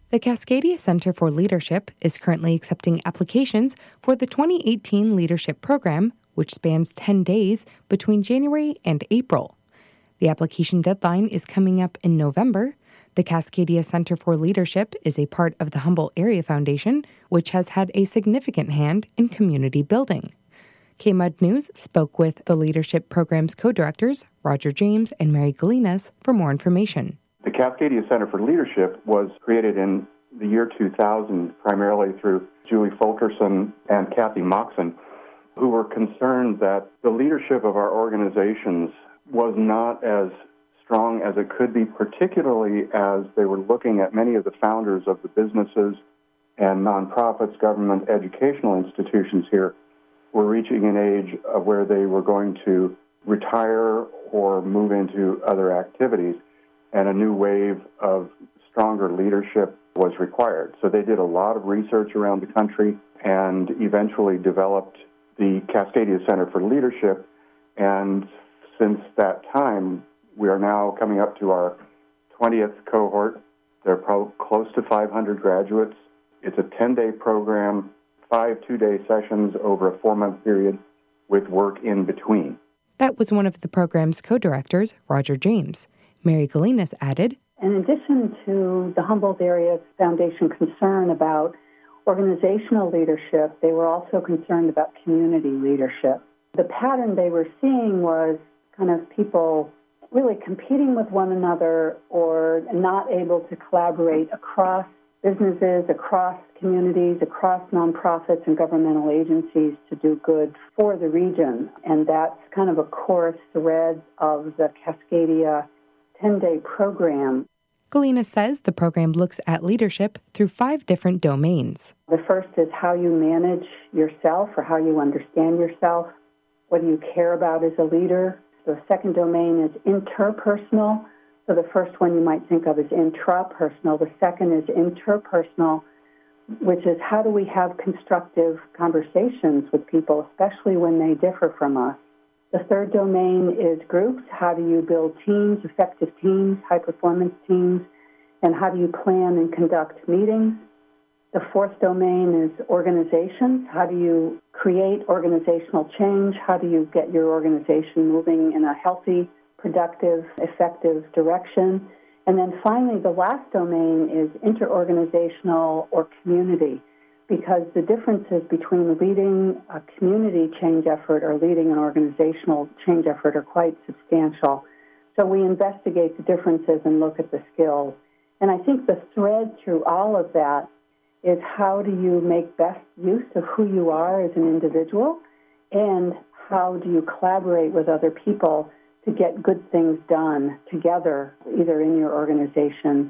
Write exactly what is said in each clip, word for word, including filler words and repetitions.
The Cascadia Center for Leadership is currently accepting applications for the twenty eighteen Leadership Program, which spans ten days between January and April. The application deadline is coming up in November. The Cascadia Center for Leadership is a part of the Humboldt Area Foundation, which has had a significant hand in community building. K M U D News spoke with the Leadership Program's co-directors, Roger James and Mary Galinas, for more information. The Cascadia Center for Leadership was created in the year two thousand, primarily through Julie Fulkerson and Kathy Moxon, who were concerned that the leadership of our organizations was not as strong as it could be, particularly as they were looking at many of the founders of the businesses and nonprofits, government, educational institutions here were reaching an age of where they were going to retire or move into other activities, and a new wave of stronger leadership was required. So they did a lot of research around the country and eventually developed the Cascadia Center for Leadership, and since that time, we are now coming up to our twentieth cohort. There are pro- close to five hundred graduates. It's a ten-day program, five two-day sessions over a four-month period with work in between. That was one of the program's co-directors, Roger James. Mary Galinas added, in addition to the Humboldt Area Foundation concern about organizational leadership, they were also concerned about community leadership. The pattern they were seeing was kind of people really competing with one another or not able to collaborate across businesses, across communities, across nonprofits and governmental agencies to do good for the region. And that's kind of a core thread of the Cascadia ten-day program. Galina says the program looks at leadership through five different domains. The first is how you manage yourself or how you understand yourself. What do you care about as a leader? The second domain is interpersonal. So the first one you might think of as intrapersonal. The second is interpersonal, which is how do we have constructive conversations with people, especially when they differ from us. The third domain is groups. How do you build teams, effective teams, high-performance teams, and how do you plan and conduct meetings? The fourth domain is organizations. How do you create organizational change? How do you get your organization moving in a healthy, productive, effective direction? And then finally, the last domain is interorganizational or community, because the differences between leading a community change effort or leading an organizational change effort are quite substantial. So we investigate the differences and look at the skills. And I think the thread through all of that is how do you make best use of who you are as an individual, and how do you collaborate with other people to get good things done together, either in your organization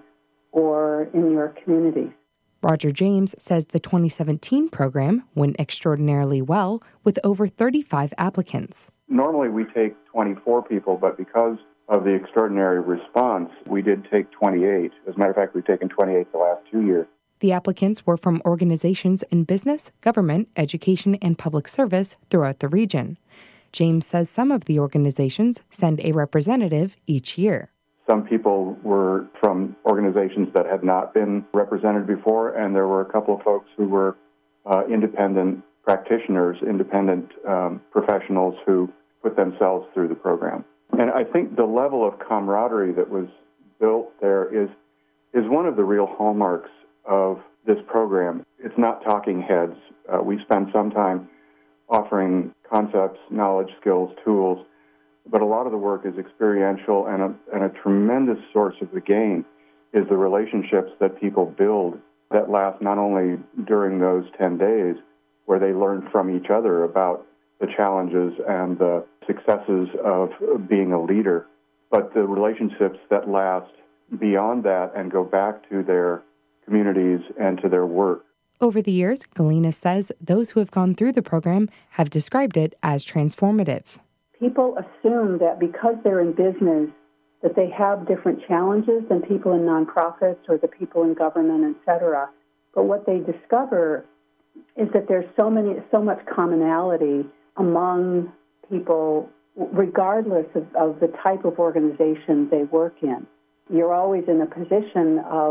or in your community. Roger James says the twenty seventeen program went extraordinarily well with over thirty-five applicants. Normally we take twenty-four people, but because of the extraordinary response, we did take twenty-eight. As a matter of fact, we've taken twenty-eight the last two years. The applicants were from organizations in business, government, education, and public service throughout the region. James says some of the organizations send a representative each year. Some people were from organizations that had not been represented before, and there were a couple of folks who were uh, independent practitioners, independent um, professionals who put themselves through the program. And I think the level of camaraderie that was built there is is one of the real hallmarks of this program. It's not talking heads. Uh, we spend some time offering concepts, knowledge, skills, tools, but a lot of the work is experiential, and a, and a tremendous source of the gain is the relationships that people build that last not only during those ten days, where they learn from each other about the challenges and the successes of being a leader, but the relationships that last beyond that and go back to their communities and to their work. Over the years, Galina says those who have gone through the program have described it as transformative. People assume that because they're in business that they have different challenges than people in nonprofits or the people in government, et cetera. But what they discover is that there's so many, so much commonality among people, regardless of, of the type of organization they work in. You're always in a position of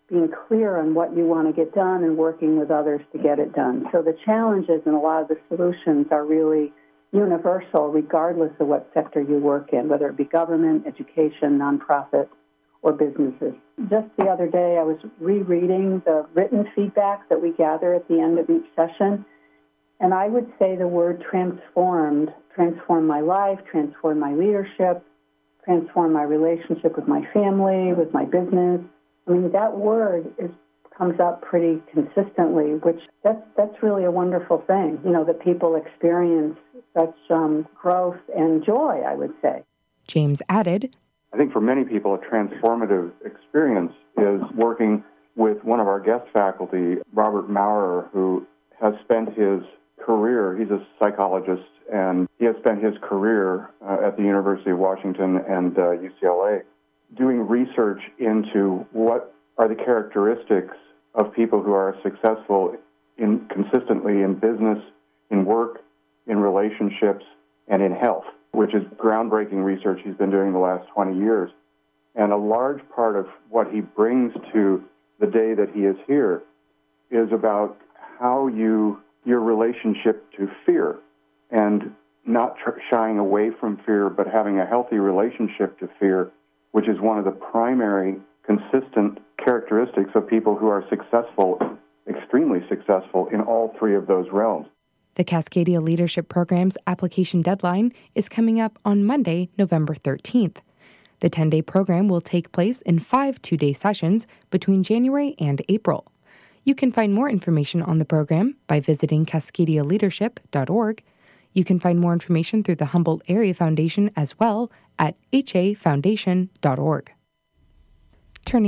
being clear on what you want to get done and working with others to get it done. So the challenges and a lot of the solutions are really universal regardless of what sector you work in, whether it be government, education, nonprofit, or businesses. Just the other day, I was rereading the written feedback that we gather at the end of each session, and I would say the word transformed, transformed my life, transformed my leadership, transformed my relationship with my family, with my business. I mean, that word is comes up pretty consistently, which that's, that's really a wonderful thing, you know, that people experience such um, growth and joy, I would say. James added, I think for many people, a transformative experience is working with one of our guest faculty, Robert Maurer, who has spent his career, he's a psychologist, and he has spent his career uh, at the University of Washington and uh, U C L A doing research into what are the characteristics of people who are successful in consistently in business, in work, in relationships, and in health, which is groundbreaking research he's been doing the last twenty years. And a large part of what he brings to the day that he is here is about how you, your relationship to fear, and not tr- shying away from fear, but having a healthy relationship to fear, which is one of the primary consistent characteristics of people who are successful, extremely successful in all three of those realms. The Cascadia Leadership Program's application deadline is coming up on Monday, November thirteenth. The ten-day program will take place in five two-day sessions between January and April. You can find more information on the program by visiting cascadia leadership dot org. You can find more information through the Humboldt Area Foundation as well at h a foundation dot org.